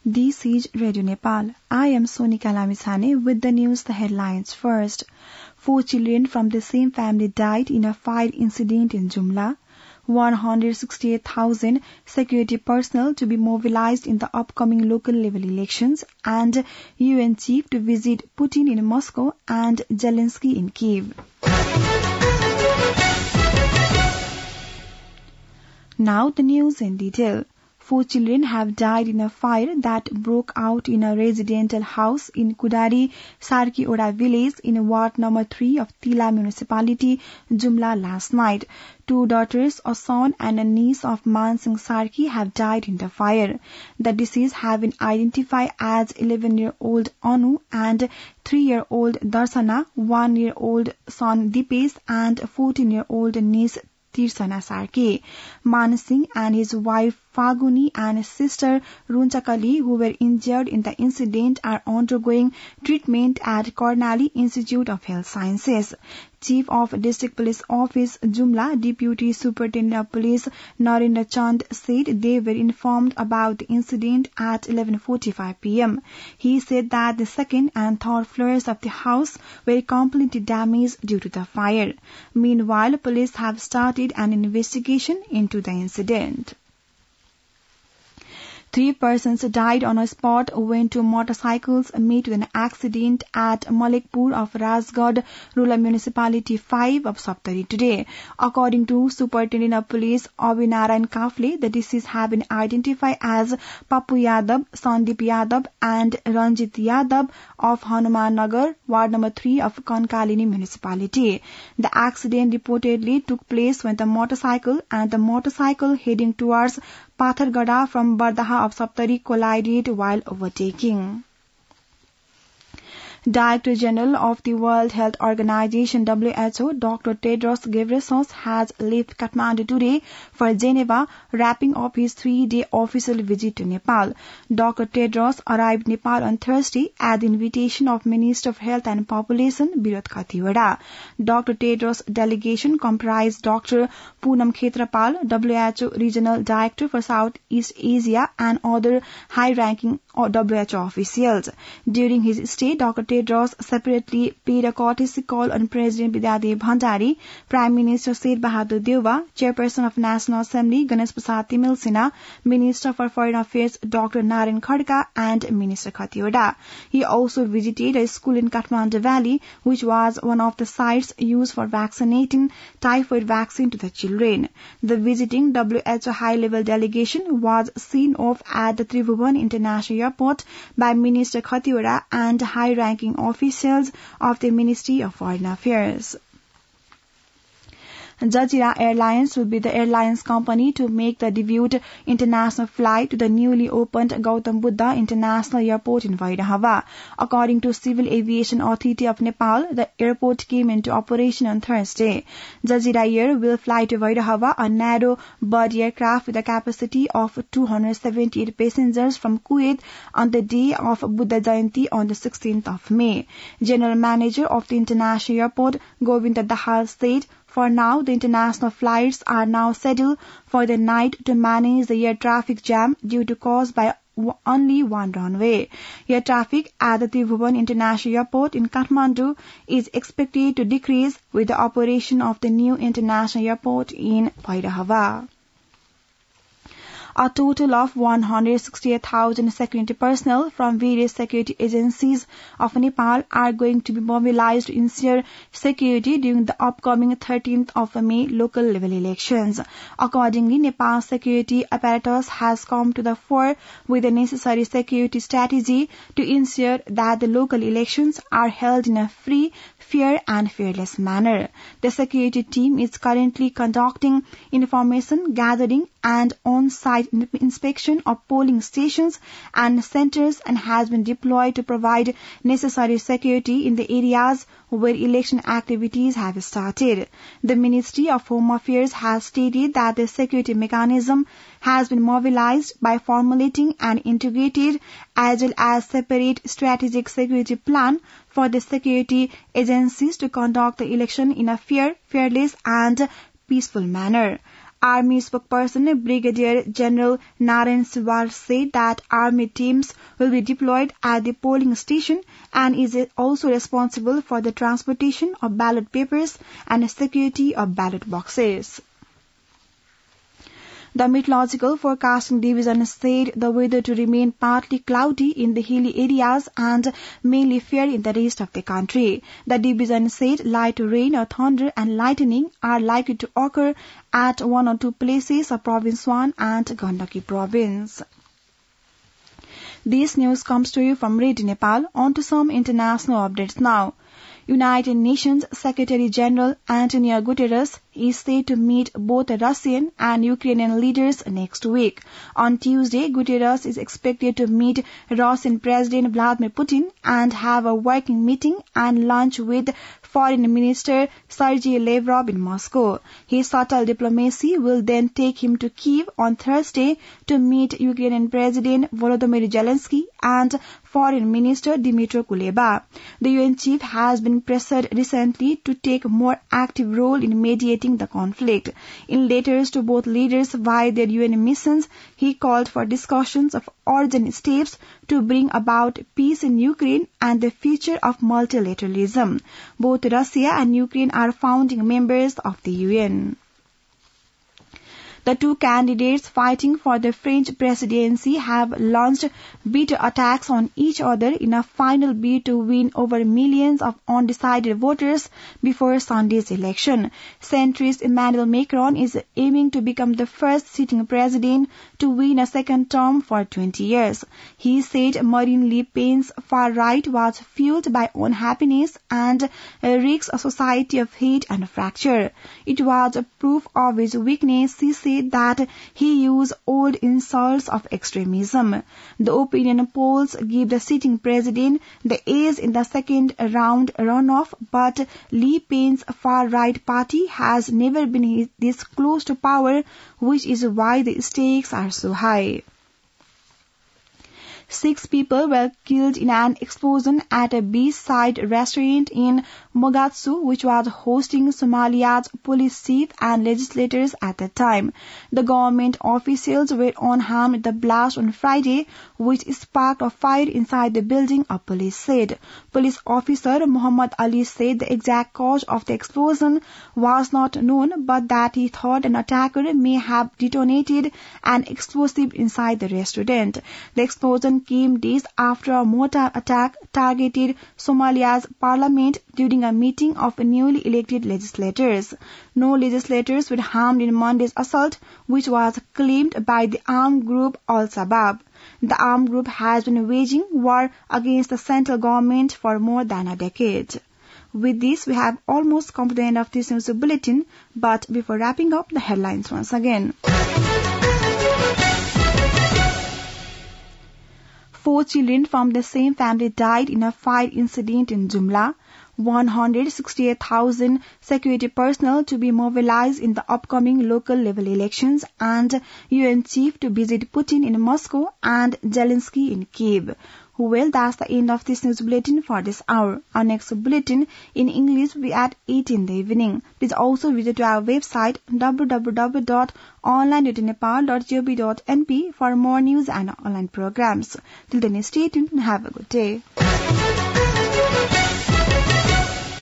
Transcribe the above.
This is Radio Nepal. I am Sonika Lamichhane with the news, the headlines first. 4 children from the same family died in a fire incident in Jumla. 168,000 security personnel to be mobilized in the upcoming local level elections, and UN chief to visit Putin in Moscow and Zelensky in Kyiv. Now the news in detail. 4 children have died in a fire that broke out in a residential house in Kudari Sarki Oda village in Ward number 3 of Tila municipality, Jumla last night. 2 daughters, a son and a niece of Man Singh Sarki have died in the fire. The deceased have been identified as 11-year-old Anu and 3-year-old Darsana, 1-year-old son Dipesh and 14-year-old niece Tirsana Sarki. Man Singh and his wife Faguni and sister Runchakali, who were injured in the incident, are undergoing treatment at Karnali Institute of Health Sciences. Chief of District Police Office, Jumla, Deputy Superintendent of Police Narendra Chand said they were informed about the incident at 11:45 p.m. He said that the second and third floors of the house were completely damaged due to the fire. Meanwhile, police have started an investigation into the incident. 3 persons died on a spot when 2 motorcycles met with an accident at Malikpur of Rajgarh Rural Municipality 5 of Saptari today. According to Superintendent of Police Abhinarayan Kafle, the deceased have been identified as Papu Yadav, Sandeep Yadav and Ranjit Yadav of Hanuman Nagar, Ward number 3 of Kankalini Municipality. The accident reportedly took place when the motorcycle heading towards Pathargada from Bardaha of Saptari collided while overtaking. Director General of the World Health Organization WHO, Dr. Tedros Ghebreyesus, has left Kathmandu today for Geneva, wrapping up his 3-day official visit to Nepal. Dr. Tedros arrived Nepal on Thursday at the invitation of Minister of Health and Population, Virat Khattiwada. Dr. Tedros' delegation comprised Dr. Poonam Khetrapal, WHO Regional Director for Southeast Asia, and other high-ranking WHO officials. During his stay, Dr. Tedros separately paid a courtesy call on President Vidyadev Bhandari, Prime Minister Sher Bahadur Deuba, Chairperson of National Assembly Ganesh Prasad Timil Sinha, Minister for Foreign Affairs Dr. Naren Khadka, and Minister Khattiwada. He also visited a school in Kathmandu Valley, which was one of the sites used for vaccinating typhoid vaccine to the children. The visiting WHO high-level delegation was seen off at the Tribhuvan International Airport by Minister Khattiwada and high-ranking officials of the Ministry of Foreign Affairs. Jazeera Airlines will be the airlines company to make the debuted international flight to the newly opened Gautam Buddha International Airport in Vairahava. According to Civil Aviation Authority of Nepal, the airport came into operation on Thursday. Jazeera Air will fly to Vairahava, a narrow-body aircraft with a capacity of 278 passengers from Kuwait on the day of Buddha Jayanti on the 16th of May. General Manager of the International Airport, Govinda Dahal, said, "For now, the international flights are now scheduled for the night to manage the air traffic jam due to caused by only one runway. Air traffic at the Tribhuvan International Airport in Kathmandu is expected to decrease with the operation of the new international airport in Vairahava." A total of 168,000 security personnel from various security agencies of Nepal are going to be mobilized to ensure security during the upcoming 13th of May local level elections. Accordingly, Nepal's security apparatus has come to the fore with the necessary security strategy to ensure that the local elections are held in a free, fair and fearless manner. The security team is currently conducting information gathering and on-site inspection of polling stations and centers and has been deployed to provide necessary security in the areas where election activities have started. The Ministry of Home Affairs has stated that the security mechanism has been mobilized by formulating an integrated as well as separate strategic security plan for the security agencies to conduct the election in a fair, fearless and peaceful manner. Army spokesperson Brigadier General Narayan Siwal said that Army teams will be deployed at the polling station and is also responsible for the transportation of ballot papers and security of ballot boxes. The Meteorological Forecasting Division said the weather to remain partly cloudy in the hilly areas and mainly fair in the rest of the country. The division said light rain or thunder and lightning are likely to occur at one or two places of Province 1 and Gandaki Province. This news comes to you from Radio Nepal. On to some international updates now. United Nations Secretary General Antonio Guterres is set to meet both Russian and Ukrainian leaders next week. On Tuesday, Guterres is expected to meet Russian President Vladimir Putin and have a working meeting and lunch with Foreign Minister Sergei Lavrov in Moscow. His subtle diplomacy will then take him to Kyiv on Thursday to meet Ukrainian President Volodymyr Zelensky and Foreign Minister Dmytro Kuleba. The UN chief has been pressured recently to take a more active role in mediating the conflict. In letters to both leaders via their UN missions, he called for discussions of urgent steps to bring about peace in Ukraine and the future of multilateralism. Both Russia and Ukraine are founding members of the UN. The two candidates fighting for the French presidency have launched bitter attacks on each other in a final bid to win over millions of undecided voters before Sunday's election. Centrist Emmanuel Macron is aiming to become the first sitting president to win a second term for 20 years. He said Marine Le Pen's far right was fueled by unhappiness and risks a society of hate and fracture. It was a proof of his weakness, he said, that he used old insults of extremism. The opinion polls give the sitting president the edge in the second round runoff, but Le Pen's far-right party has never been this close to power, which is why the stakes are so high. 6 people were killed in an explosion at a beachside restaurant in Mogadishu, which was hosting Somalia's police chief and legislators at the time. The government officials were unharmed in the blast on Friday, which sparked a fire inside the building, a police said. Police officer Muhammad Ali said the exact cause of the explosion was not known, but that he thought an attacker may have detonated an explosive inside the restaurant. The explosion came days after a mortar attack targeted Somalia's parliament during a meeting of newly elected legislators. No legislators were harmed in Monday's assault, which was claimed by the armed group Al-Shabaab. The armed group has been waging war against the central government for more than a decade. With this, we have almost come to the end of this news bulletin, but before wrapping up, the headlines once again. 4 children from the same family died in a fire incident in Jumla. 168,000 security personnel to be mobilized in the upcoming local level elections, and UN chief to visit Putin in Moscow and Zelensky in Kyiv. Well, that's the end of this news bulletin for this hour. Our next bulletin in English will be at 8 in the evening. Please also visit our website www.onlineradio.nepal.gov.np for more news and online programs. Till then, stay tuned and have a good day.